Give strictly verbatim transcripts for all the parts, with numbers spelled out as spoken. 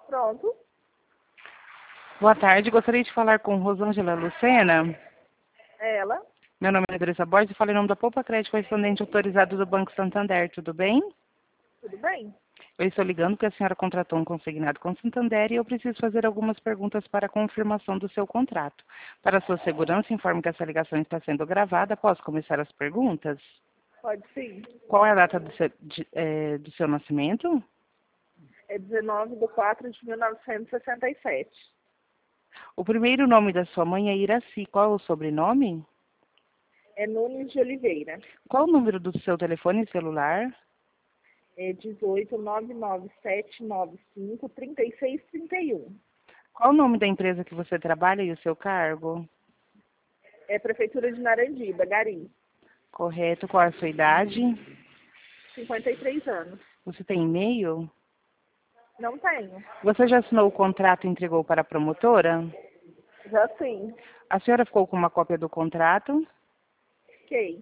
Pronto. Boa tarde, gostaria de falar com Rosângela Lucena. Ela. Meu nome é Andressa Borges e falo em nome da Poupa Crédito, correspondente autorizado do Banco Santander, tudo bem? Tudo bem? Eu estou ligando porque a senhora contratou um consignado com Santander e eu preciso fazer algumas perguntas para a confirmação do seu contrato. Para sua segurança, informo que essa ligação está sendo gravada. Posso começar as perguntas? Pode sim. Qual é a data do seu, de, eh, do seu nascimento? É dezenove de quatro de mil novecentos e sessenta e sete. O primeiro nome da sua mãe é Iraci. Qual é o sobrenome? É Nunes de Oliveira. Qual o número do seu telefone celular? É dezoito, nove nove sete nove cinco, trinta e seis, trinta e um. Qual o nome da empresa que você trabalha e o seu cargo? É Prefeitura de Narandiba, Gari. Correto. Qual é a sua idade? cinquenta e três anos. Você tem e-mail? Não tenho. Você já assinou o contrato e entregou para a promotora? Já sim. A senhora ficou com uma cópia do contrato? Ok.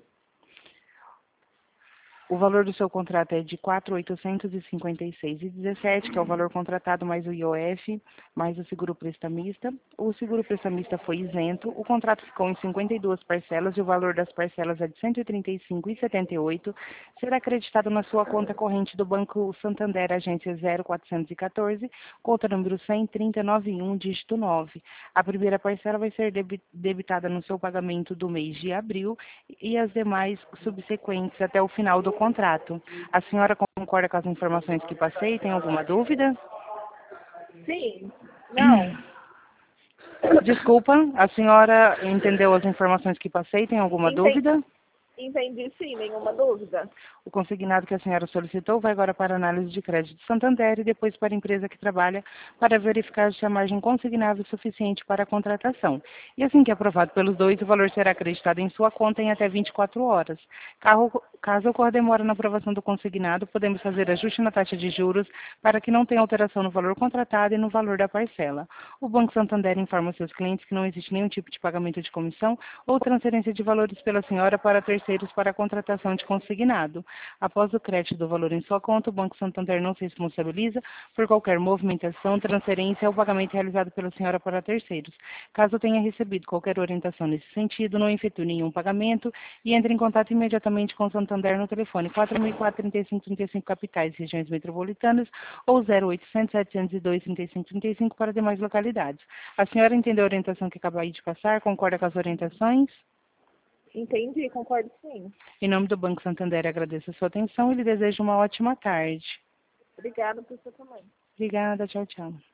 O valor do seu contrato é de quatro mil oitocentos e cinquenta e seis reais e dezessete centavos, que é o valor contratado mais o I O F, mais o seguro prestamista. O seguro prestamista foi isento. O contrato ficou em cinquenta e duas parcelas e o valor das parcelas é de cento e trinta e cinco reais e setenta e oito centavos. Será acreditado na sua conta corrente do Banco Santander, agência zero quatrocentos e quatorze, conta número cem, trinta, noventa e um, dígito nove. A primeira parcela vai ser debi- debitada no seu pagamento do mês de abril e as demais subsequentes até o final do contrato. A senhora concorda com as informações que passei? Tem alguma dúvida? Sim. Não. Desculpa, a senhora entendeu as informações que passei? Tem alguma Entendi. dúvida? Entendi sim, nenhuma dúvida. O consignado que a senhora solicitou vai agora para a análise de crédito Santander e depois para a empresa que trabalha para verificar se a margem consignável é suficiente para a contratação. E assim que aprovado pelos dois, o valor será acreditado em sua conta em até vinte e quatro horas. Caso, caso ocorra demora na aprovação do consignado, podemos fazer ajuste na taxa de juros para que não tenha alteração no valor contratado e no valor da parcela. O Banco Santander informa seus clientes que não existe nenhum tipo de pagamento de comissão ou transferência de valores pela senhora para terceiros para a contratação de consignado. Após o crédito do valor em sua conta, o Banco Santander não se responsabiliza por qualquer movimentação, transferência ou pagamento realizado pela senhora para terceiros. Caso tenha recebido qualquer orientação nesse sentido, não efetue nenhum pagamento e entre em contato imediatamente com o Santander no telefone quatro mil e quatro, trinta e cinco, trinta e cinco capitais e regiões metropolitanas ou zero oitocentos, setecentos e dois, trinta e cinco, trinta e cinco para demais localidades. A senhora entendeu a orientação que acabei de passar? Concorda com as orientações? Entendi, concordo sim. Em nome do Banco Santander, agradeço a sua atenção e lhe desejo uma ótima tarde. Obrigada por você também. Obrigada, tchau, tchau.